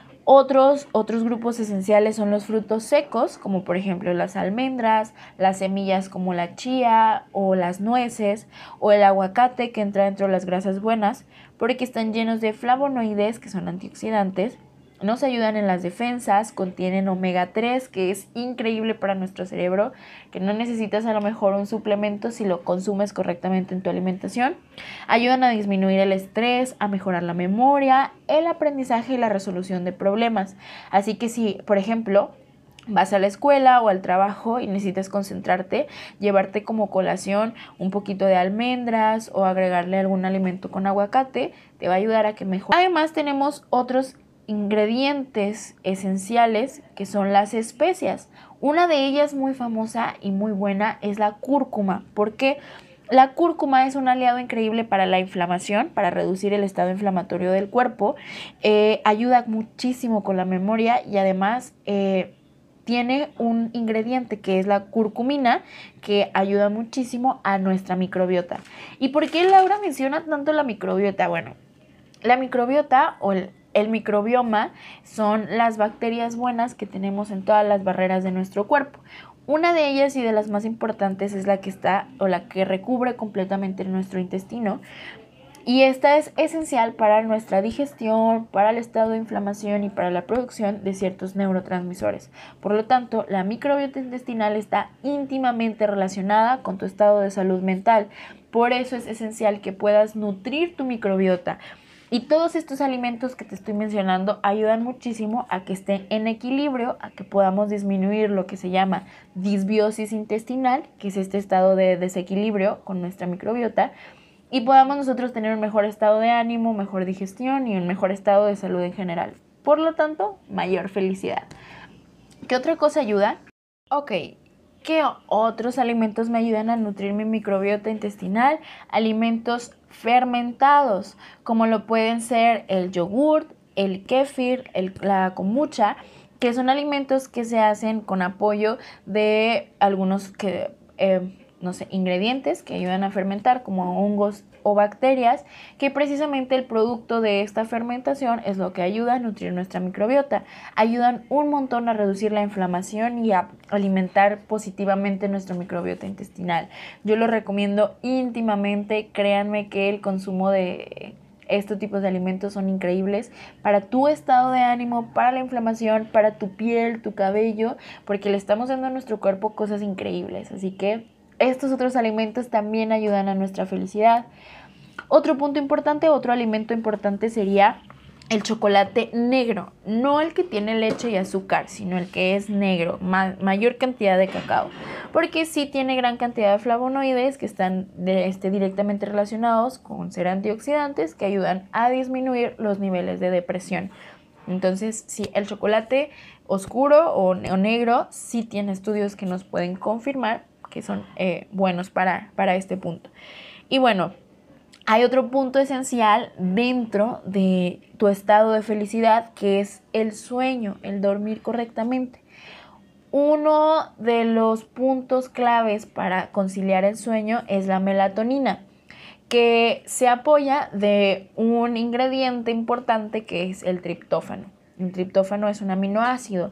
S1: Otros, otros grupos esenciales son los frutos secos, como por ejemplo las almendras, las semillas como la chía o las nueces, o el aguacate, que entra dentro de las grasas buenas, porque están llenos de flavonoides, que son antioxidantes, nos ayudan en las defensas, contienen omega tres, que es increíble para nuestro cerebro, que no necesitas a lo mejor un suplemento si lo consumes correctamente en tu alimentación. Ayudan a disminuir el estrés, a mejorar la memoria, el aprendizaje y la resolución de problemas. Así que si, por ejemplo, vas a la escuela o al trabajo y necesitas concentrarte, llevarte como colación un poquito de almendras o agregarle algún alimento con aguacate, te va a ayudar a que mejore. Además tenemos otros ingredientes esenciales que son las especias. Una de ellas muy famosa y muy buena es la cúrcuma. ¿Por qué? La cúrcuma es un aliado increíble para la inflamación, para reducir el estado inflamatorio del cuerpo. Eh, ayuda muchísimo con la memoria y además eh, tiene un ingrediente que es la curcumina, que ayuda muchísimo a nuestra microbiota. ¿Y por qué Laura menciona tanto la microbiota? Bueno, la microbiota o el, el microbioma son las bacterias buenas que tenemos en todas las barreras de nuestro cuerpo. Una de ellas y de las más importantes es la que está o la que recubre completamente nuestro intestino. Y esta es esencial para nuestra digestión, para el estado de inflamación y para la producción de ciertos neurotransmisores. Por lo tanto, la microbiota intestinal está íntimamente relacionada con tu estado de salud mental. Por eso es esencial que puedas nutrir tu microbiota. Y todos estos alimentos que te estoy mencionando ayudan muchísimo a que estén en equilibrio, a que podamos disminuir lo que se llama disbiosis intestinal, que es este estado de desequilibrio con nuestra microbiota, y podamos nosotros tener un mejor estado de ánimo, mejor digestión y un mejor estado de salud en general. Por lo tanto, mayor felicidad. ¿Qué otra cosa ayuda? Ok, ¿qué otros alimentos me ayudan a nutrir mi microbiota intestinal? Alimentos fermentados, como lo pueden ser el yogurt, el kéfir, el, la kombucha, que son alimentos que se hacen con apoyo de algunos que, eh, no sé, ingredientes que ayudan a fermentar, como hongos o bacterias, que precisamente el producto de esta fermentación es lo que ayuda a nutrir nuestra microbiota. Ayudan un montón a reducir la inflamación y a alimentar positivamente nuestra microbiota intestinal. Yo lo recomiendo íntimamente, créanme que el consumo de estos tipos de alimentos son increíbles para tu estado de ánimo, para la inflamación, para tu piel, tu cabello, porque le estamos dando a nuestro cuerpo cosas increíbles. Así que estos otros alimentos también ayudan a nuestra felicidad. Otro punto importante, otro alimento importante sería el chocolate negro. No el que tiene leche y azúcar, sino el que es negro, ma- mayor cantidad de cacao. Porque sí tiene gran cantidad de flavonoides que están de, este, directamente relacionados con ser antioxidantes que ayudan a disminuir los niveles de depresión. Entonces, sí, el chocolate oscuro o, o negro sí tiene estudios que nos pueden confirmar que son eh, buenos para, para este punto. Y bueno, hay otro punto esencial dentro de tu estado de felicidad, que es el sueño, el dormir correctamente. Uno de los puntos claves para conciliar el sueño es la melatonina, que se apoya de un ingrediente importante que es el triptófano. El triptófano es un aminoácido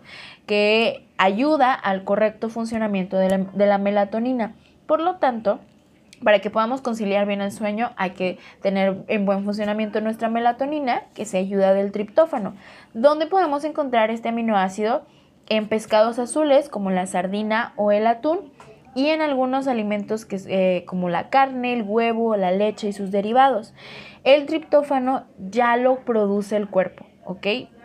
S1: que ayuda al correcto funcionamiento de la, de la melatonina. Por lo tanto, para que podamos conciliar bien el sueño, hay que tener en buen funcionamiento nuestra melatonina, que se ayuda del triptófano. ¿Dónde podemos encontrar este aminoácido? En pescados azules como la sardina o el atún, y en algunos alimentos que, eh, como la carne, el huevo, la leche y sus derivados. El triptófano ya lo produce el cuerpo, ¿ok?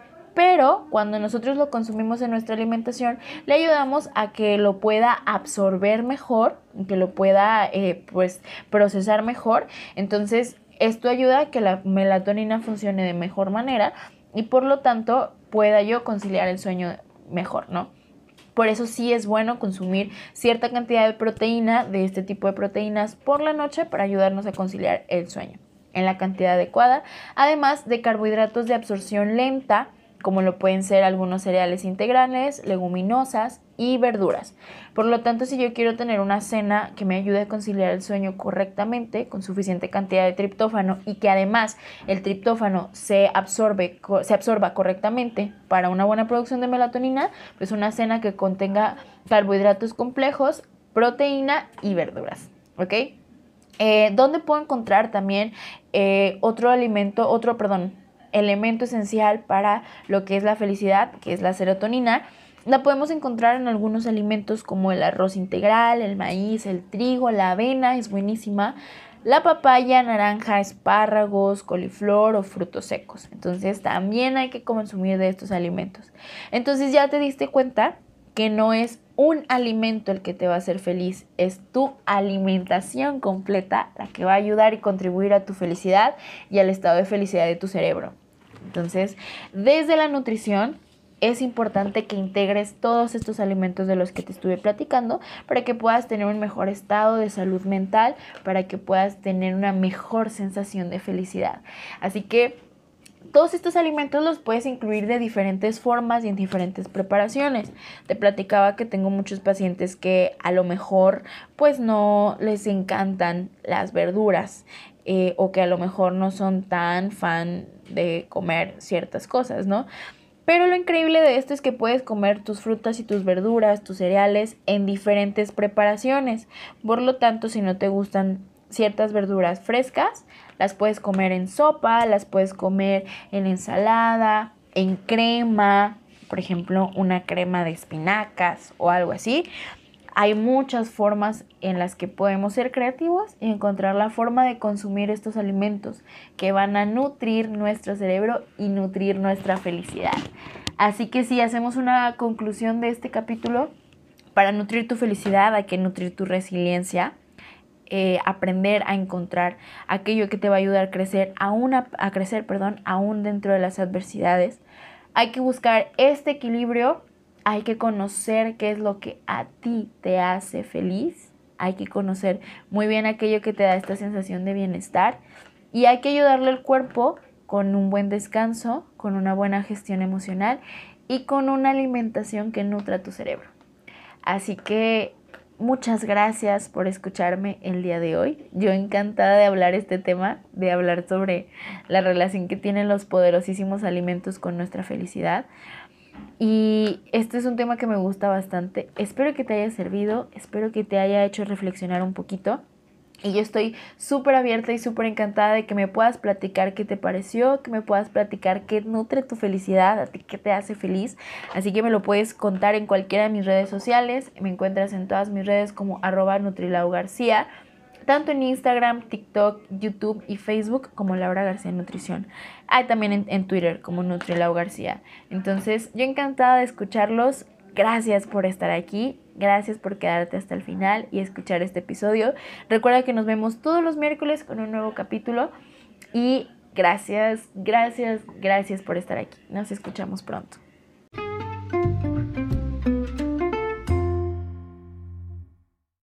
S1: Pero cuando nosotros lo consumimos en nuestra alimentación, le ayudamos a que lo pueda absorber mejor, que lo pueda eh, pues, procesar mejor. Entonces, esto ayuda a que la melatonina funcione de mejor manera y por lo tanto pueda yo conciliar el sueño mejor, ¿no? Por eso sí es bueno consumir cierta cantidad de proteína, de este tipo de proteínas por la noche para ayudarnos a conciliar el sueño en la cantidad adecuada, además de carbohidratos de absorción lenta, como lo pueden ser algunos cereales integrales, leguminosas y verduras. Por lo tanto, si yo quiero tener una cena que me ayude a conciliar el sueño correctamente, con suficiente cantidad de triptófano y que además el triptófano se absorbe, se absorba correctamente para una buena producción de melatonina, pues una cena que contenga carbohidratos complejos, proteína y verduras, ¿ok? Eh, ¿Dónde puedo encontrar también eh, otro alimento, otro, perdón, elemento esencial para lo que es la felicidad, que es la serotonina? La podemos encontrar en algunos alimentos como el arroz integral, el maíz, el trigo, la avena, es buenísima, la papaya, naranja, espárragos, coliflor o frutos secos. Entonces también hay que consumir de estos alimentos. Entonces ya te diste cuenta que no es un alimento el que te va a hacer feliz, es tu alimentación completa la que va a ayudar y contribuir a tu felicidad y al estado de felicidad de tu cerebro. Entonces, desde la nutrición, es importante que integres todos estos alimentos de los que te estuve platicando para que puedas tener un mejor estado de salud mental, para que puedas tener una mejor sensación de felicidad. Así que todos estos alimentos los puedes incluir de diferentes formas y en diferentes preparaciones. Te platicaba que tengo muchos pacientes que a lo mejor pues no les encantan las verduras eh, o que a lo mejor no son tan fan de comer ciertas cosas, ¿no? Pero lo increíble de esto es que puedes comer tus frutas y tus verduras, tus cereales en diferentes preparaciones. Por lo tanto, si no te gustan ciertas verduras frescas, las puedes comer en sopa, las puedes comer en ensalada, en crema, por ejemplo, una crema de espinacas o algo así. Hay muchas formas en las que podemos ser creativos y encontrar la forma de consumir estos alimentos que van a nutrir nuestro cerebro y nutrir nuestra felicidad. Así que si hacemos una conclusión de este capítulo, para nutrir tu felicidad hay que nutrir tu resiliencia, eh, aprender a encontrar aquello que te va a ayudar a crecer, aún a, a crecer, perdón, aún dentro de las adversidades. Hay que buscar este equilibrio. Hay que conocer qué es lo que a ti te hace feliz. Hay que conocer muy bien aquello que te da esta sensación de bienestar. Y hay que ayudarle al cuerpo con un buen descanso, con una buena gestión emocional y con una alimentación que nutra tu cerebro. Así que muchas gracias por escucharme el día de hoy. Yo encantada de hablar este tema, de hablar sobre la relación que tienen los poderosísimos alimentos con nuestra felicidad. Y este es un tema que me gusta bastante. Espero que te haya servido, espero que te haya hecho reflexionar un poquito. Y yo estoy súper abierta y súper encantada de que me puedas platicar qué te pareció, que me puedas platicar qué nutre tu felicidad, a ti qué te hace feliz. Así que me lo puedes contar en cualquiera de mis redes sociales. Me encuentras en todas mis redes como arroba Nutrilau García, tanto en Instagram, TikTok, YouTube y Facebook como Laura García Nutrición. Hay ah, también en, en Twitter como Nutrilau García. Entonces, yo encantada de escucharlos. Gracias por estar aquí. Gracias por quedarte hasta el final y escuchar este episodio. Recuerda que nos vemos todos los miércoles con un nuevo capítulo. Y gracias, gracias, gracias por estar aquí. Nos escuchamos pronto.